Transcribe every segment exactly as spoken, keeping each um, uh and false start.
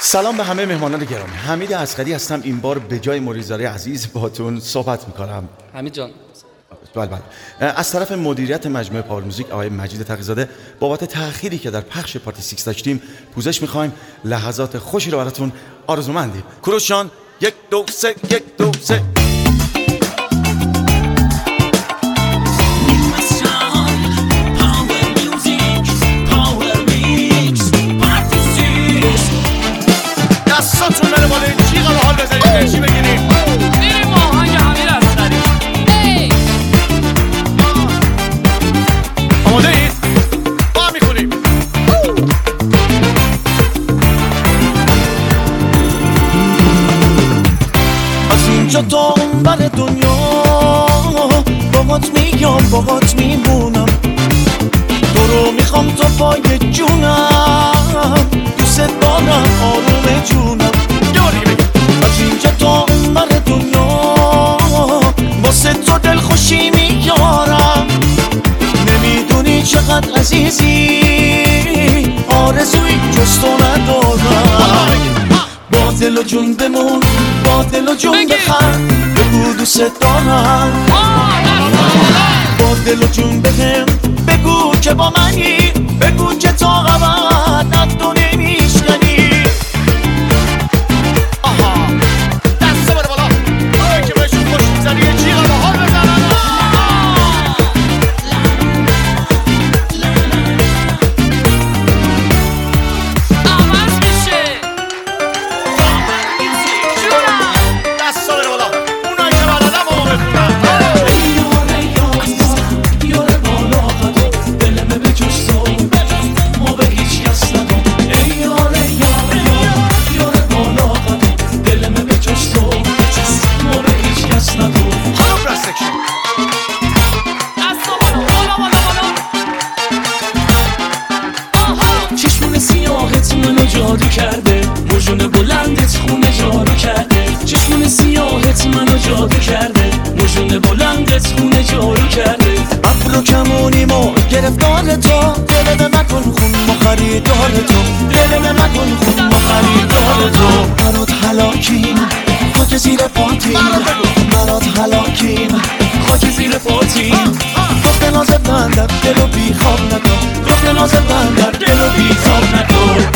سلام به همه مهمانان گرامی. حمید اصغری هستم. این بار به جای مریزاری عزیز باهاتون صحبت میکنم. حمید جان. بله بله. از طرف مدیریت مجموعه پاور موزیک آقای مجید تقی‌زاده بابت تأخیری که در پخش پارتی سیکس داشتیم پوزش میخوایم. لحظات خوشی رو براتون آرزومندیم. کوروش جان یک دو سه یک دو سه. دستاتون بره بالا، این جیغ رو حال بزنید، انرژی بگیرید. میریم آهنگ حمید اصغری. آماده اید؟ با هم میخونیم. از اینجا تا اون بر دنیا باهات میام، باهات میمونم. تو رو میخوام تا پای جونم، دوست دارم آروم جونم. از اینجا تا اون بر دنیا واسه تو دل خوشی میارم. نمیدونی چقدر عزیزی، آرزوی جز تو ندارم. با دل و جون بمون، با دل و جون بخند، بگو دوست دارم. با دل و جون بهم بگو که با منی، بگو که تا ابد از تو نمیشکنی. آها دسته بره بالا، آره که بهشون خوش میزنی، یه جیغ رو حال بزنن. عوض میشه دسته بره بالا، اونایی که بلدم رو بخونن. جادو کرده، موجون بلندت خونه جارو کرده. چشمون سیاهت منو جادو کرده، موجون بلندت خونه جارو کرده. ابرو کمونیمو گرفتار تو، دل به مکن خون ما خریدار تو. دل به مکن خون ما خریدار تو. برات هلاکیم خاک زیر پاتیم، برات هلاکیم خاک زیر پاتیم. رخت نازت بندر دلو بی خواب نکن، رخت نازت بندر دلو بی خواب نکن.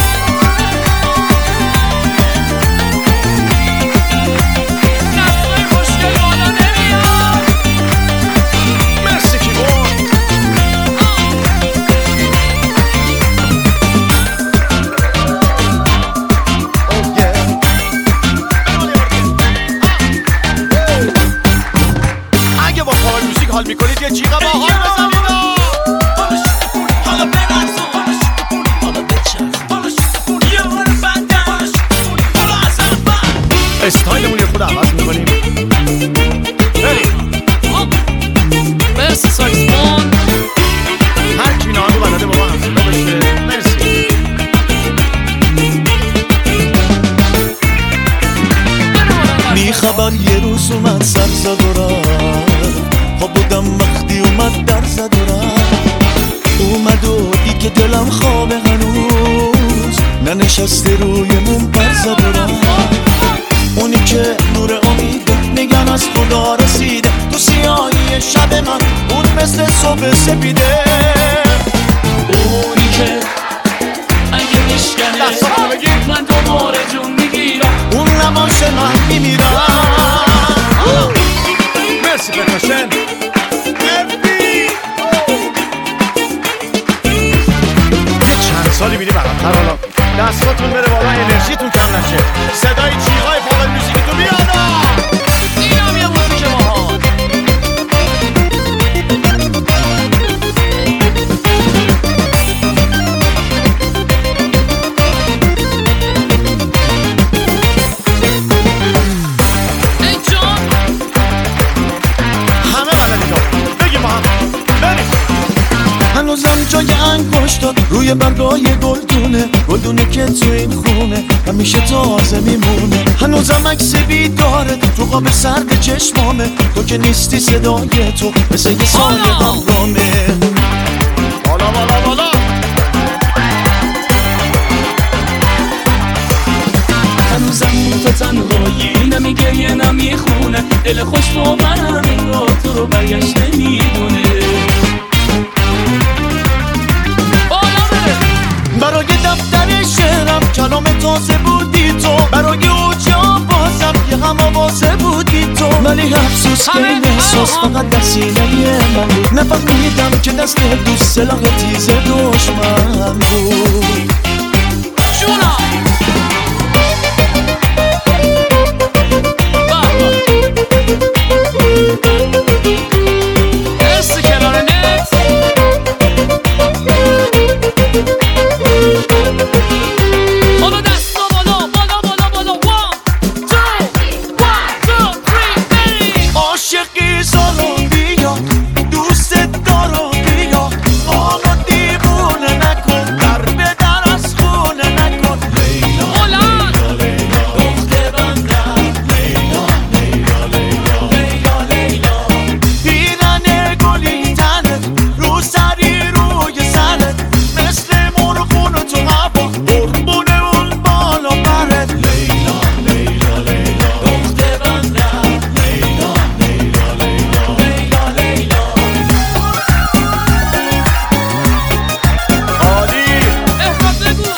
حال میکنید یه جیغ با حال بزنید. حالا برسون، حالا بچرخون، یه بار بندن، استایلمون یه خود عوض میکنیم. بریم مرسی ساکسفون. هر کی نامو بلده با ما همسلا بشه. مرسی. بی خبر یه روز اومد سر زد و رفت، ها بودم وقتی اومد در زد و رفت. اومد و دی که دلم خوابه هنوز، ننشسته روی مون پر زد و رفت. اونی که نور امیده میگن از خدا رسیده، تو سیاهی شب من اون مثل صبح سپیده. اونی که اگه میشکنه من دوباره جون میگیرم، اون نماش من میمیرم. مرسی پرکاشن. چند سالی میری براتر حالا دستاتون بره بالا، انرژیتون کم نشه. صدای جیغای پاور موزیکتون بیاد. اینم یه موزیک باحال. ای جان همه بلدید بگیم با هم. بریم. هنوزم جای انگشتات روی برگای گلدونه، گلدونه که تو این خونه همیشه تازه میمونه. هنوزم عکس بیدارت تو قاب سرد چشمامه، تو که نیستی صدای تو مثل یه سال همرامه. بالا بالا بالا. دل خوش با منم انگار تو رو برگشت نمیدونه. برای دفتر شعرم کلام تازه بودی تو، برای اوجا بازم یه هم آوازه بودی تو، ولی افسوس که این احساس فقط در سینه من بود. نفهمیدم که دست دوست سلاح تیز دشمن بود. جونا است کنار نت بالا دستا بالا بالا بالا بالا one two one two three بریم. عاشقی زارو بیا دوست دارو بیا، آنو دیوونه نکن، در به در از خونه نکن. لیلا بلند لیلا دخت بندم، لیلا لیلا لیلا لیلا لیلا پیرن گلی تنت رو سری روی سرت، مثل مرغون تو هوا قربونه اون بالا پرت. لیلا لیلا لیلا دخت بندم، لیلا لیلا لیلا لیلا لیلا. عالی احمد بگو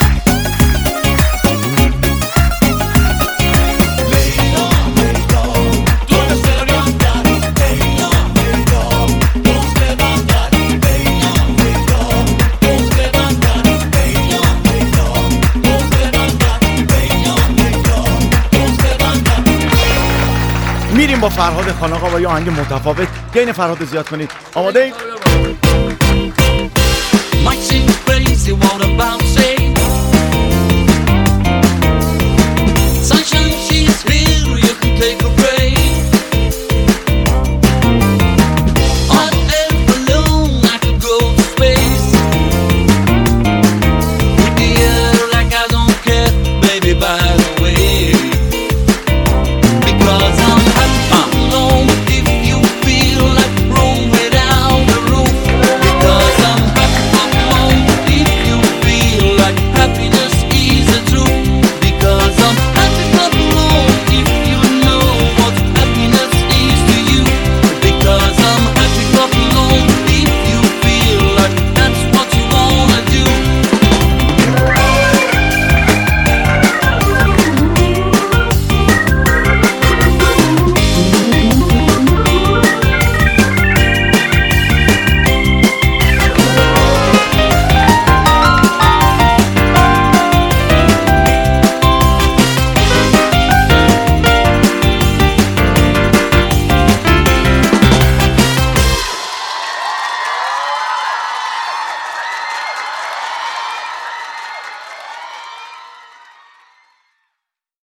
لیلا لیلا دخت بندم، لیلا لیلا دخت بندم، لیلا لیلا دخت بندم، لیلا لیلا دخت بندم، لیلا لیلا دخت بندم. میریم با فرهاد خان آقا با یه آهنگ متفاوت. گین فرهاد زیاد کنید. آماده اید؟ Might seem crazy what I'm about